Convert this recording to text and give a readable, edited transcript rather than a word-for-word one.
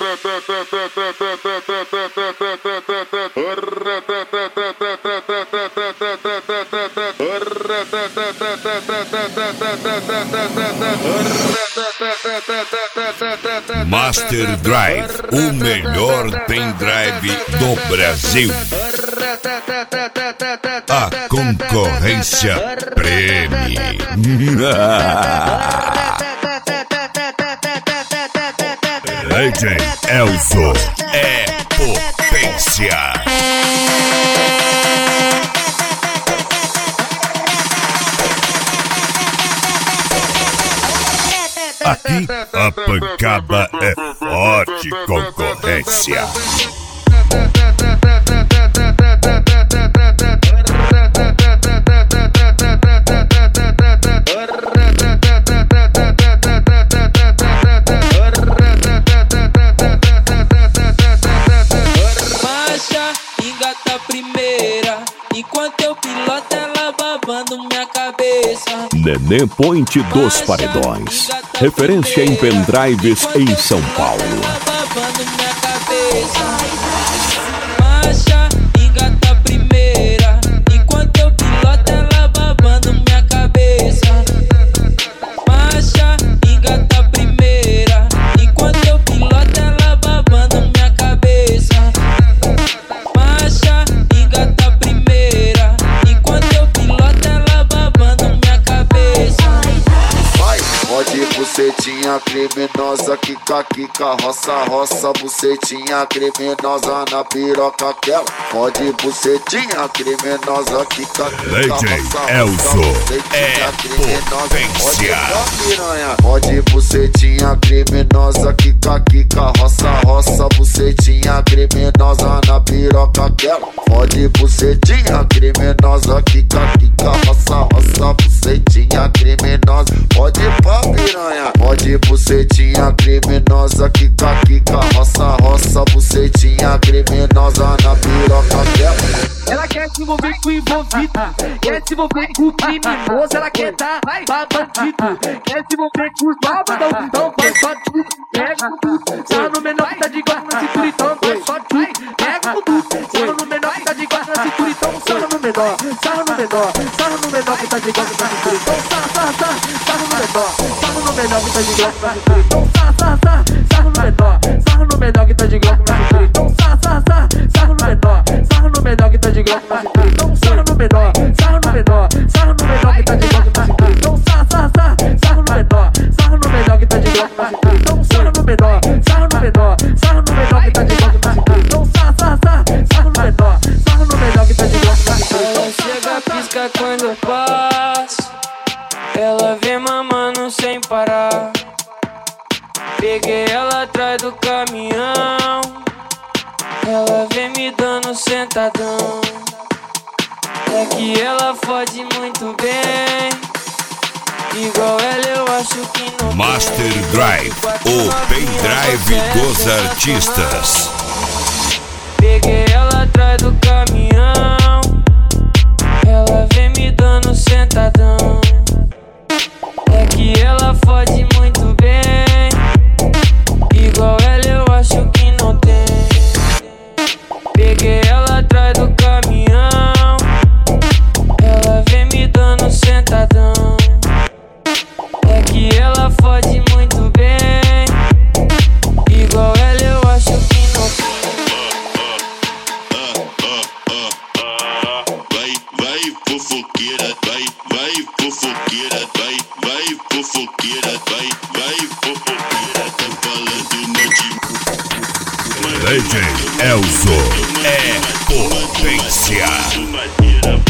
Master Drive, o melhor pendrive do Brasil. A concorrência prêmio. DJ Elzo é potência. Aqui a pancada é forte, concorrência. Marcha, engata a primeira, enquanto eu piloto ela babando minha cabeça. Nenê Point dos Paredões, referência em pendrives em São Paulo. Marcha, engata a primeira, enquanto eu piloto ela babando minha cabeça. Marcha, engata a primeira, enquanto eu piloto ela babando minha cabeça. Marcha, engata a primeira, enquanto eu piloto ela babando minha cabeça. Pode bucetinha criminosa, quica, quica, roça, roça, bucetinha criminosa na piroca aquela. Pode bucetinha criminosa, quica, quica, roça, Elzo bucetinha criminosa. potência. Pode bucetinha criminosa, quica, quica, roça, roça, bucetinha criminosa na piroca aquela. Pode bucetinha criminosa, quica, quica, roça, roça, bucetinha criminosa. Pode pá piranha, pode bucetinha criminosa, quica, quica, roça, roça, bucetinha criminosa na piroca dela. Ela quer se envolver com o envolvido, quer se envolver com o criminoso, ela quer dar pra bandido, quer se envolver com os malvadão, então faz só tudo, pega tudo, sarra no menor que tá de guarda na cintura, então faz só tudo, pega tudo, sarra no menor que tá de guarda na cintura, então sarra no menor, sarra no menor, sarra no menor que tá de guarda na cintura, então sarra no menor, sarra no menor que tá de guarda na cintura, então sarra no menor, sarra no menor que tá de guarda na cintura, então sarra no menor, sarra no menor que tá de guarda na cintura, então sarra no menor, sarra no menor, sarra no menor que tá de guarda na cintura, então sarra no menor, sarra no menor que tá de guarda na cintura, então sarra no menor, sarra no menor, sarra no menor que tá de guarda na cintura, então sarra no menor, sarra no menor que tá de guarda na cintura. Ela chega, pisca quando eu passo, ela vem mamando sem parar. Peguei ela atrás do caminhão, ela vem me dando sentadão. É que ela fode muito bem, igual ela eu acho que não. Master Drive, o pendrive dos artistas. Peguei ela atrás do caminhão, ela vem me dando sentadão. É que ela fode muito bem, igual ela eu acho que não tem. Peguei ela atrás do caminhão, ela vem me dando sentadão. É que ela fode muito bem, igual ela eu acho que não tem. Vai fofoqueira, vai fofoqueira, vai fofoqueira, vai fofoqueira, tá falando DJ Elzo é potência.